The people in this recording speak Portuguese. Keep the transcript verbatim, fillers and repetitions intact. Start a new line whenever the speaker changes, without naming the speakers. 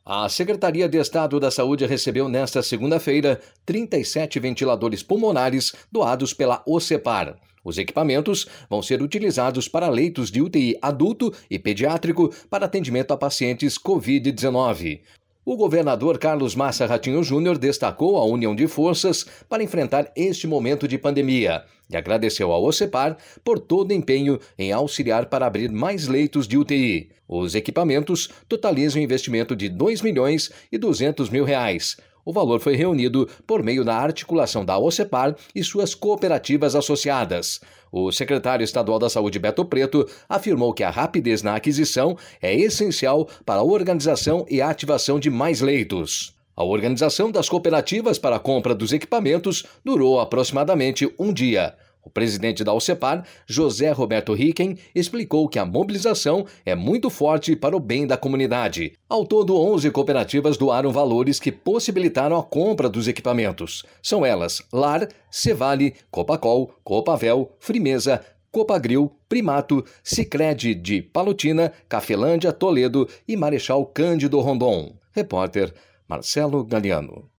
A Secretaria de Estado da Saúde recebeu nesta segunda-feira trinta e sete ventiladores pulmonares doados pela OCEPAR. Os equipamentos vão ser utilizados para leitos de U T I adulto e pediátrico para atendimento a pacientes covid dezenove. O governador Carlos Massa Ratinho Júnior destacou a união de forças para enfrentar este momento de pandemia e agradeceu ao OCEPAR por todo o empenho em auxiliar para abrir mais leitos de U T I. Os equipamentos totalizam um investimento de dois milhões e duzentos mil reais. O valor foi reunido por meio da articulação da OCEPAR e suas cooperativas associadas. O secretário estadual da Saúde, Beto Preto, afirmou que a rapidez na aquisição é essencial para a organização e a ativação de mais leitos. A organização das cooperativas para a compra dos equipamentos durou aproximadamente um dia. O presidente da OCEPAR, José Roberto Ricken, explicou que a mobilização é muito forte para o bem da comunidade. Ao todo, onze cooperativas doaram valores que possibilitaram a compra dos equipamentos. São elas Lar, Cevale, Copacol, Copavel, Frimeza, Copagril, Primato, Sicredi de Palotina, Cafelândia, Toledo e Marechal Cândido Rondon. Repórter Marcelo Galiano.